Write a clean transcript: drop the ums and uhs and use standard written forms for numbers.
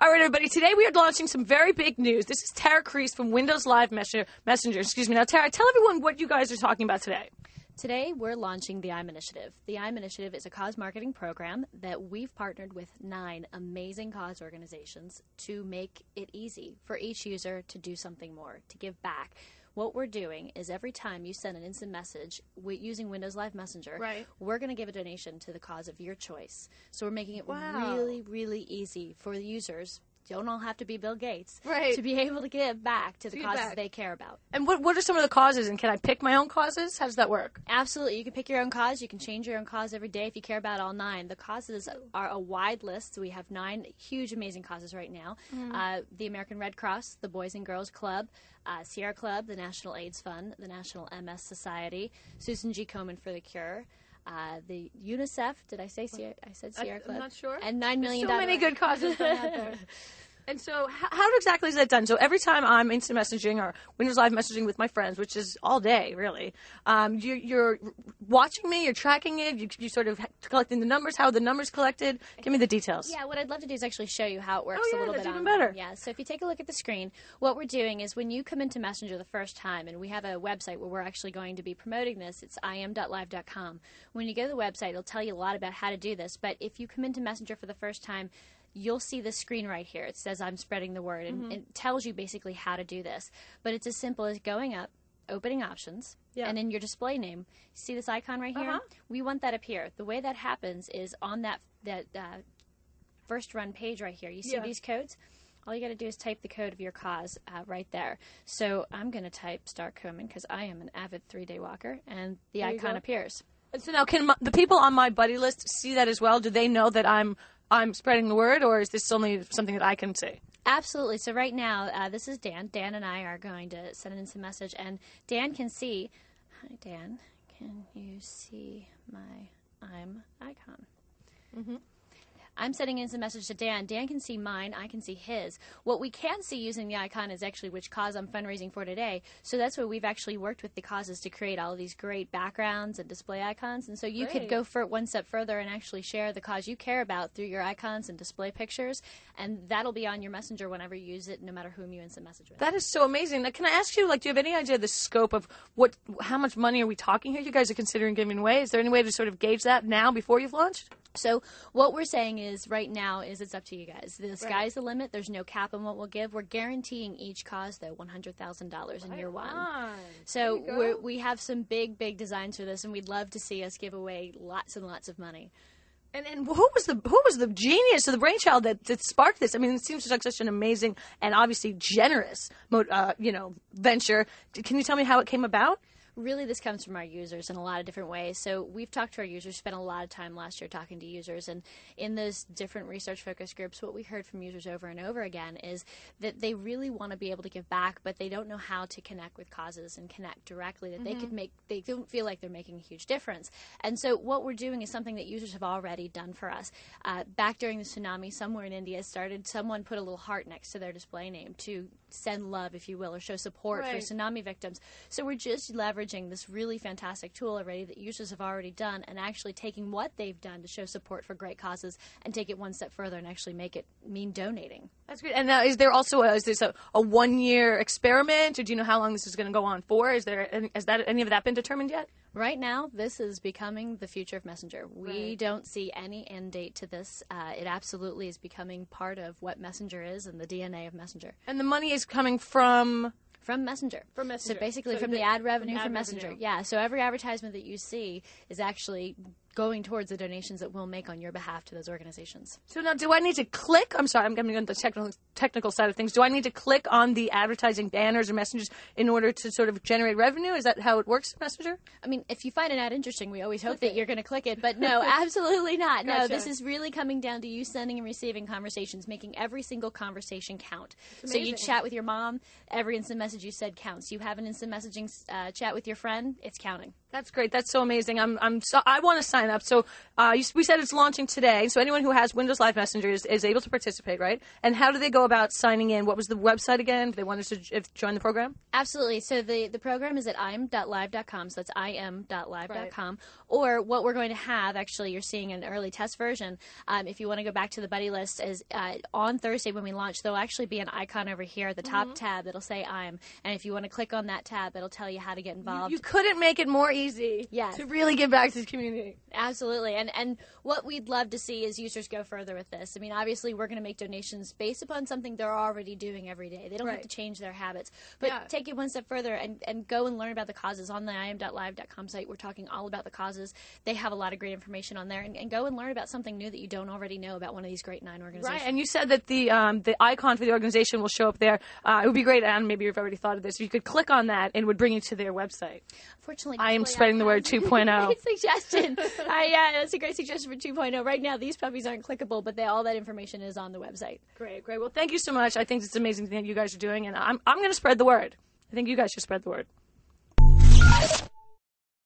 All right, everybody. Today we are launching some very big news. This is Tara Crease from Windows Live Messenger. Excuse me. Now, Tara, tell everyone what you guys are talking about today. Today, we're launching the IM Initiative. The IM Initiative is a cause marketing program that we've partnered with 9 amazing cause organizations to make it easy for each user to do something more, to give back. What we're doing is every time you send an instant message using Windows Live Messenger, we're going to give a donation to the cause of your choice. So we're making it really, really easy for the users. Don't all have to be Bill Gates to be able to give back to the causes they care about. And what are some of the causes? And can I pick my own causes? How does that work? Absolutely. You can pick your own cause. You can change your own cause every day if you care about all 9. The causes are a wide list. So we have 9 huge, amazing causes right now. The American Red Cross, the Boys and Girls Club, Sierra Club, the National AIDS Fund, the National MS Society, Susan G. Komen for the Cure, the UNICEF. Did I say Sierra? I said Sierra Club. I'm not sure. And $9 million. So many good causes out there. And so how exactly is that done? So every time I'm instant messaging or Windows Live messaging with my friends, which is all day, really, you're watching me, you're tracking it, you sort of collecting the numbers. How are the numbers collected? Give me the details. Yeah, what I'd love to do is actually show you how it works a little bit. That's even better. Yeah, so if you take a look at the screen, what we're doing is when you come into Messenger the first time, and we have a website where we're actually going to be promoting this, it's im.live.com. When you go to the website, it'll tell you a lot about how to do this, but if you come into Messenger for the first time, you'll see the screen right here. It says I'm spreading the word, and it tells you basically how to do this. But it's as simple as going up, opening options, and in your display name, see this icon right here? We want that up here. The way that happens is on that first run page right here. You see these codes? All you got to do is type the code of your cause right there. So I'm going to type Star Komen because I am an avid 3-day walker, and the icon appears. And so now can the people on my buddy list see that as well? Do they know that I'm spreading the word, or is this only something that I can see? Absolutely. So right now, this is Dan. Dan and I are going to send an instant message, and Dan can see. Hi, Dan. Can you see my I'm icon? I'm sending in some message to Dan. Dan can see mine. I can see his. What we can see using the icon is actually which cause I'm fundraising for today. So that's where we've actually worked with the causes to create all of these great backgrounds and display icons. And so you could go one step further and actually share the cause you care about through your icons and display pictures. And that'll be on your Messenger whenever you use it, no matter whom you instant message with. That is so amazing. Now, can I ask you, do you have any idea of the scope of how much money are we talking here? You guys are considering giving away. Is there any way to sort of gauge that now before you've launched? So what we're saying is right now is it's up to you guys. The sky's the limit. There's no cap on what we'll give. We're guaranteeing each cause, though, $100,000 in year 1. So we have some big, big designs for this, and we'd love to see us give away lots and lots of money. And who was the genius or the brainchild that sparked this? I mean, it seems like such an amazing and obviously generous venture. Can you tell me how it came about? Really, this comes from our users in a lot of different ways. So we've talked to our users, spent a lot of time last year talking to users, and in those different research focus groups, what we heard from users over and over again is that they really want to be able to give back, but they don't know how to connect with causes and connect directly, that they don't feel like they're making a huge difference. And so what we're doing is something that users have already done for us. Back during the tsunami, somewhere in India, someone put a little heart next to their display name to send love, if you will, or show support for tsunami victims. So we're just leveraging this really fantastic tool already that users have already done and actually taking what they've done to show support for great causes and take it one step further and actually make it mean donating. That's great. And now is this a 1-year experiment, or do you know how long this is going to go on for? Has any of that been determined yet? Right now, this is becoming the future of Messenger. We don't see any end date to this. It absolutely is becoming part of what Messenger is and the DNA of Messenger. And the money is coming from Messenger. From Messenger. So basically from the ad revenue from Messenger. Yeah, so every advertisement that you see is actually going towards the donations that we'll make on your behalf to those organizations. So now, do I need to click? I'm sorry, I'm going to go into the technical side of things. Do I need to click on the advertising banners or messages in order to sort of generate revenue? Is that how it works in Messenger? I mean, if you find an ad interesting, we always hope that you're going to click it. But no, absolutely not. Gotcha. No, this is really coming down to you sending and receiving conversations, making every single conversation count. So you chat with your mom, every instant message you said counts. You have an instant messaging chat with your friend, it's counting. That's great. That's so amazing. I want to sign up. So we said it's launching today. So anyone who has Windows Live Messenger is able to participate, right? And how do they go about signing in? What was the website again? If they wanted to join the program? Absolutely. So the program is at im.live.com. So that's im.live.com. Right. Or what we're going to have, actually, you're seeing an early test version. If you want to go back to the buddy list, is on Thursday when we launch, there'll actually be an icon over here at the top tab that'll say I'm. And if you want to click on that tab, it'll tell you how to get involved. You couldn't make it more easy to really give back to the community. Absolutely. And what we'd love to see is users go further with this. I mean, obviously, we're going to make donations based upon something they're already doing every day. They don't have to change their habits. But take it one step further and go and learn about the causes. On the im.live.com site, we're talking all about the causes. They have a lot of great information on there. And go and learn about something new that you don't already know about one of these great 9 organizations. Right. And you said that the icon for the organization will show up there. It would be great, and maybe you've already thought of this, if you could click on that and it would bring you to their website. Fortunately, I am spreading the word 2.0. Great suggestion. Yeah, that's a great suggestion for 2.0. Right now, these puppies aren't clickable, but all that information is on the website. Great. Well, thank you so much. I think it's an amazing thing that you guys are doing, and I'm going to spread the word. I think you guys should spread the word.